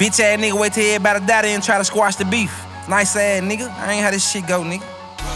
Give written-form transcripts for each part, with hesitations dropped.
Bitch ass nigga wait till everybody die and try to squash the beef. Nice ass nigga, I ain't how this shit go, nigga.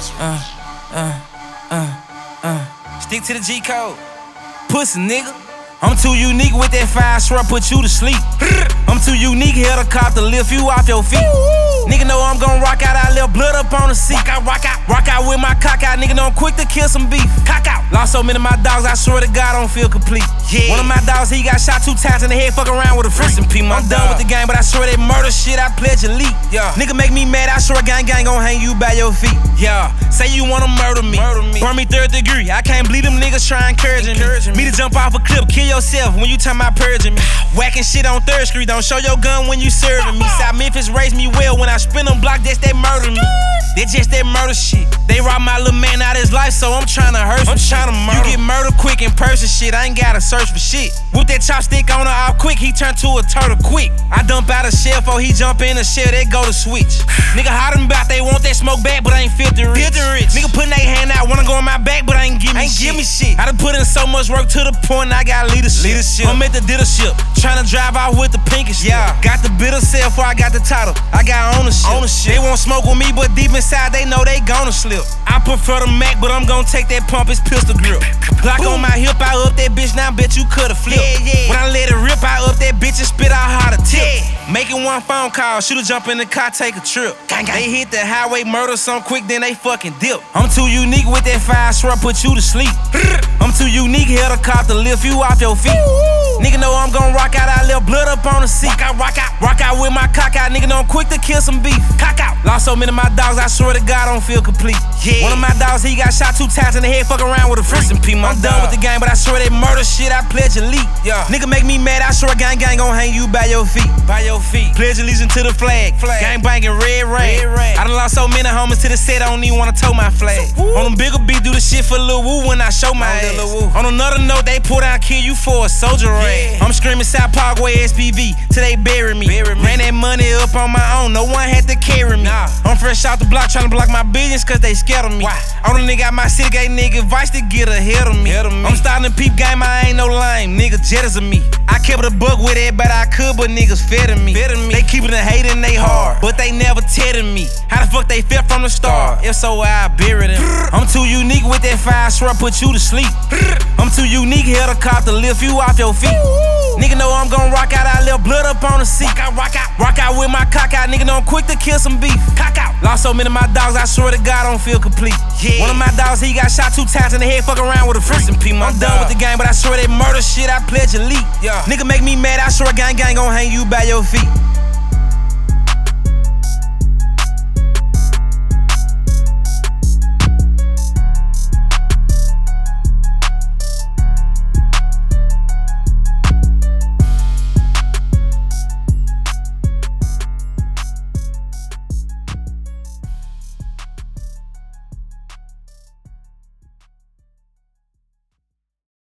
Stick to the G code. Pussy nigga. I'm too unique with that fire, swear I put you to sleep. I'm too unique, helicopter lift you off your feet. Nigga know I'm gon' rock out, I left blood up on the seat. Rock out with my cock out, nigga know I'm quick to kill some beef. Cock out. Lost so many of my dogs, I swear to God I don't feel complete. Yeah. One of my dogs, he got shot 2 times in the head, fuck around with a freak. I'm done with the game, but I swear that murder shit, I pledge elite. Yeah. Nigga make me mad, I swear gang gon' hang you by your feet. Yeah. Say you wanna murder me. Burn me 3rd degree, I can't believe them niggas try encouraging me to jump off a cliff, kill yourself when you talking about purging me. Whacking shit on 3rd Street, don't show your gun when you serving me. South Memphis raised me well, when I spin them block, that's they murder me. That's just that murder shit. They robbed my little man out his life, so I'm tryna hurt him. You get murdered quick in person shit, I ain't gotta search for shit. With that chopstick on her out quick, he turned to a turtle quick. I dump out a shell before he jump in a shell, they go to switch. Nigga hot them about, they want that smoke back, but I ain't filthy rich. Nigga putting they hand out, wanna go in my back, but I ain't give me shit. I done put in so much work to the point I got leadership. I'm at the dealership, tryna drive out with the pinkish. Yeah, got the bitter sale before I got the title. I got ownership. They won't smoke with me, but deep inside they know they gonna slip. I prefer the Mac, but I'm gonna take that pump, it's pistol grip. Glock on my hip, I up that bitch, now I bet you coulda flipped. When I let it rip, I up that bitch and spit out how to tip. Making one phone call, shooter jump in the car, take a trip. They hit the highway, murder some quick, then they fucking dip. I'm too unique with that fire, swear I put you to sleep. I'm too unique, helicopter lift you off your feet. Nigga know I'm gon' rock out, I left blood up on the seat. Rock out with my cock out, nigga know I'm quick to kill some beef. Cock out. Lost so many of my dogs, I swear to God I don't feel complete. One of my dogs, he got shot 2 times in the head, fuck around with a freak. I'm done with the game, but I swear that murder shit, I pledge elite. Nigga make me mad, I swear gang gon' hang you by your feet. Pledge allegiance to the flag. Gang banging red rain. I done lost so many homies to the set, I don't even wanna tow my flag. On them bigger beat, do the shit for Lil Woo when I show my ass. On another note, they pull down, kill you for a soldier rag. I'm screaming South Parkway SPV till they bury me. Ran that money up on my own, no one had to carry me. I'm fresh out the block tryna block my business cause they scared of me. On the nigga out my city, gave nigga advice to get ahead of me. I'm starting to peep game, I ain't no lame, nigga jealous of me. I kept it a buck with it, but I could, but niggas fed me. They keepin' the hate in they heart, but they never tetted me. How the fuck they fell from the start? If so, I bury them. I'm too unique with that fire, swear I put you to sleep. I'm too unique, helicopter lift you off your feet. Nigga know I'm gon' rock out, I left blood up on the seat. Rock out with my cock out, nigga know I'm quick to kill some beef. Cock out. Lost so many of my dogs, I swear to God I don't feel complete. One of my dogs, he got shot 2 times in the head, fuck around with a freak. I'm done with the game, but I swear that murder shit, I pledge elite. Nigga make me mad, I swear gang gon' hang you by your feet.